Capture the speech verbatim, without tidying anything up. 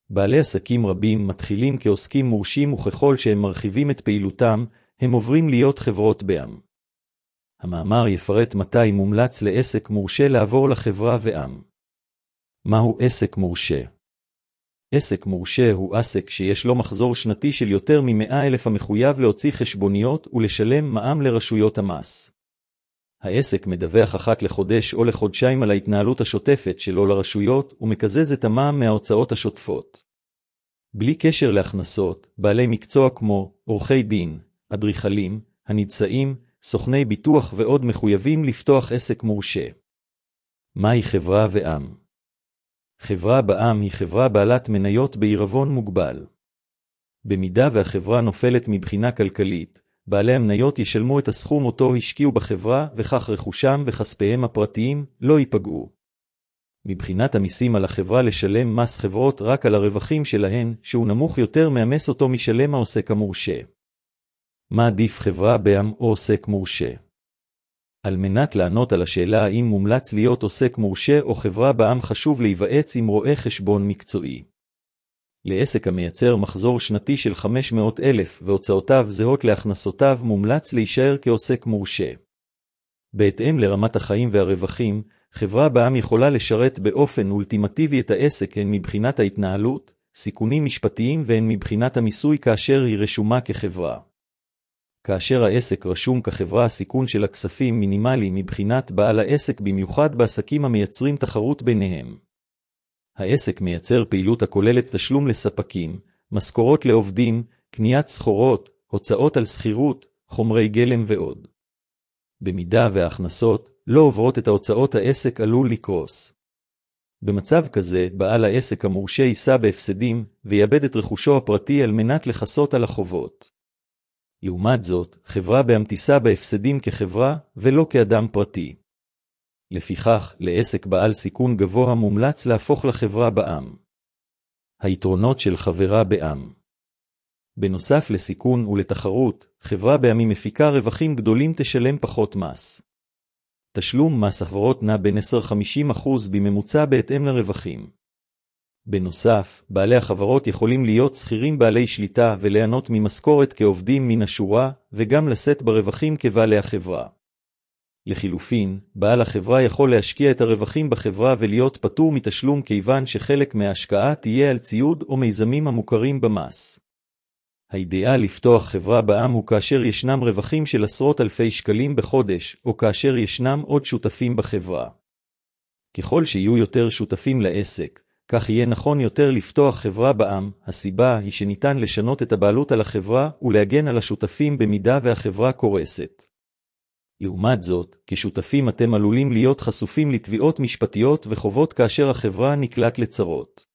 בעלי עסקים רבים מתחילים כעוסקים מורשים וככל שהם מרחיבים את פעילותם, הם עוברים להיות חברות בע"מ. המאמר יפרט מתי מומלץ לעסק מורשה לעבור לחברה בע"מ. מהו עסק מורשה? עסק מורשה הוא עסק שיש לו מחזור שנתי של יותר מ-מאה אלף המחויב להוציא חשבוניות ולשלם מע"מ לרשויות המס. העסק מדווח אחת לחודש או לחודשיים על ההתנהלות השוטפת שלו לרשויות ומקזז את המע"מ מההוצאות השוטפות. בלי קשר להכנסות, בעלי מקצוע כמו עורכי דין, אדריכלים, הנדסאים, סוכני ביטוח ועוד מחויבים לפתוח עסק מורשה. מהי חברה בע"מ? חברה בע"מ היא חברה בעלת מניות בעירבון מוגבל. במידה והחברה נופלת מבחינה כלכלית, בעלי המניות ישלמו את הסכום אותו השקיעו בחברה וכך רכושם וכספיהם הפרטיים לא ייפגעו. מבחינת המיסים על החברה לשלם מס חברות רק על הרווחים שלהן, שהוא נמוך יותר מהמס אותו משלם העוסק המורשה. מה עדיף חברה בע"מ או עוסק מורשה? על מנת לענות על השאלה האם מומלץ להיות עוסק מורשה או חברה בע"מ חשוב להיוועץ עם רואה חשבון מקצועי. לעסק המייצר מחזור שנתי של חמש מאות אלף והוצאותיו זהות להכנסותיו מומלץ להישאר כעוסק מורשה. בהתאם לרמת החיים והרווחים, חברה בע"מ יכולה לשרת באופן אולטימטיבי את העסק הן מבחינת ההתנהלות, סיכונים משפטיים והן מבחינת המיסוי כאשר היא רשומה כחברה. כאשר העסק רשום כחברה הסיכון של הכספים מינימלי מבחינת בעל העסק במיוחד בעסקים המייצרים תחרות ביניהם. העסק מייצר פעילות הכוללת תשלום לספקים, משכורות לעובדים, קניית סחורות, הוצאות על שכירות, חומרי גלם ועוד. במידה וההכנסות לא עוברות את ההוצאות העסק עלול לקרוס. במצב כזה, בעל העסק המורשה יישא בהפסדים ויאבד את רכושו הפרטי על מנת לכסות על החובות. לעומת זאת, חברה בע"מ תישא בהפסדים כחברה ולא כאדם פרטי. לפיכך, לעסק בעל סיכון גבוה מומלץ להפוך לחברה בע"מ. היתרונות של חברה בע"מ. בנוסף לסיכון ולתחרות, חברה בע"מ מפיקה רווחים גדולים תשלם פחות מס. תשלום מס החברות נע בין עשרה עד חמישים אחוז בממוצע בהתאם לרווחים. בנוסף, בעלי החברות יכולים להיות שכירים בעלי שליטה וליהנות ממשכורת כעובדים מן השורה וגם לשאת ברווחים כבעלי החברה. לחילופין, בעל החברה יכול להשקיע את הרווחים בחברה ולהיות פטור מתשלום כיוון שחלק מההשקעה תהיה על ציוד או מיזמים המוכרים במס. האידאל לפתוח חברה בע"מ הוא כאשר ישנם רווחים של עשרות אלפי שקלים בחודש או כאשר ישנם עוד שותפים בחברה. ככל שיהיו יותר שותפים לעסק, כך יהיה נכון יותר לפתוח חברה בע"מ. הסיבה היא שניתן לשנות את הבעלות על החברה ולהגן על השותפים במידה והחברה קורסת. לעומת זאת, כשותפים אתם עלולים להיות חשופים לתביעות משפטיות וחובות כאשר החברה נקלעת לצרות.